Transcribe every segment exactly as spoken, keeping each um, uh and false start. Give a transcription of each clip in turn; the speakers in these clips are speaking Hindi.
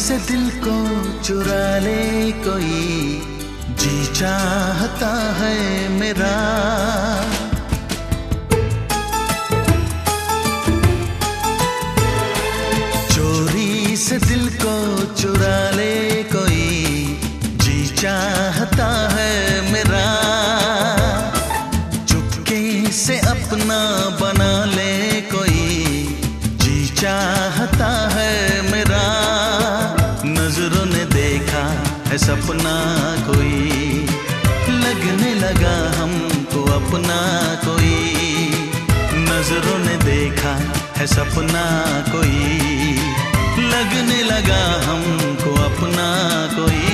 से दिल को चुरा ले कोई, जी चाहता है मेरा। चोरी से दिल को चुरा ले कोई, जी चाहता है मेरा। चुपके से अपना बना ले कोई, जी चाहता है मेरा। नजरों ने देखा है सपना कोई, लगने लगा हमको अपना कोई। नजरों ने देखा है सपना कोई, लगने लगा हमको अपना कोई।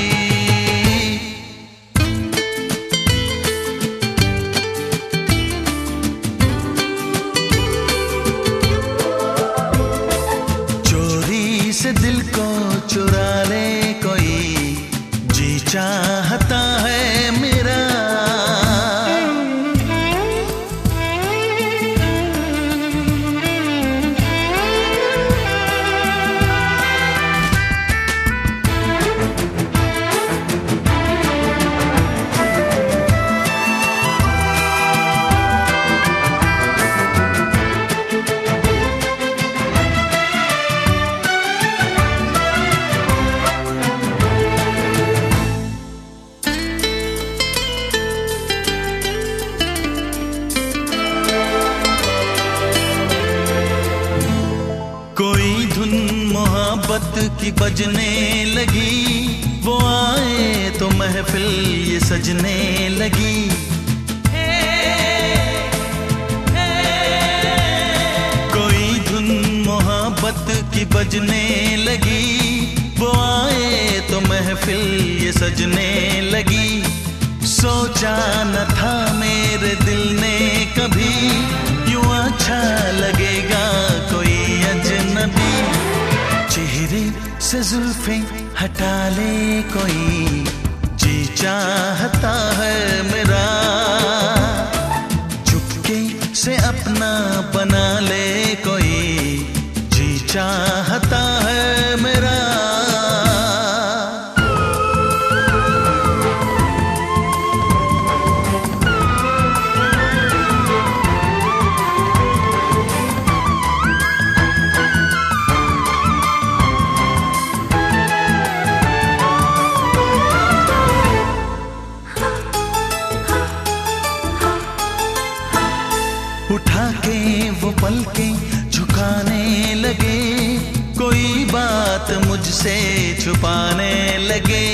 से दिल को चुरा ले कोई, जी चाहता है मेरा। कोई धुन मोहब्बत की बजने लगी, वो आए तो महफिल ये सजने लगी। कोई धुन मोहब्बत की बजने लगी, वो आए तो महफिल ये सजने लगी। सोचा न था मेरे दिल ने कभी, यूं अच्छा लगेगा कोई अजनबी। चेहरे से जुल्फे हटा ले कोई, जी चाहता है मेरा। चुपके से अपना बना ले कोई, जी चाहता है मेरा। उठा के वो पलकें झुकाने लगे, कोई बात मुझसे छुपाने लगे।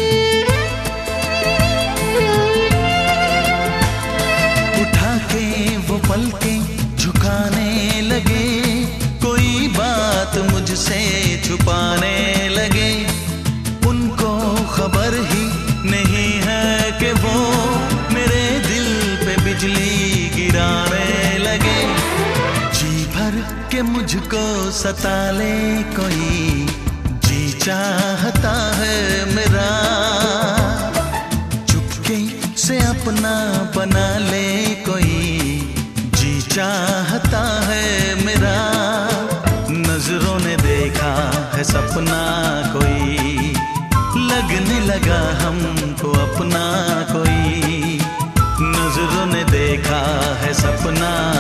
उठा के वो पलकें झुकाने लगे, कोई बात मुझसे छुपाने लगे। उनको खबर ही नहीं है कि वो मेरे दिल पे बिजली गिराने लगे। जी भर के मुझको सता ले कोई, जी चाहता है मेरा। चुपके से अपना बना ले कोई, जी चाहता है मेरा। नजरों ने देखा है सपना कोई, लगने लगा हमको अपना कोई। नजरों ने देखा है सपना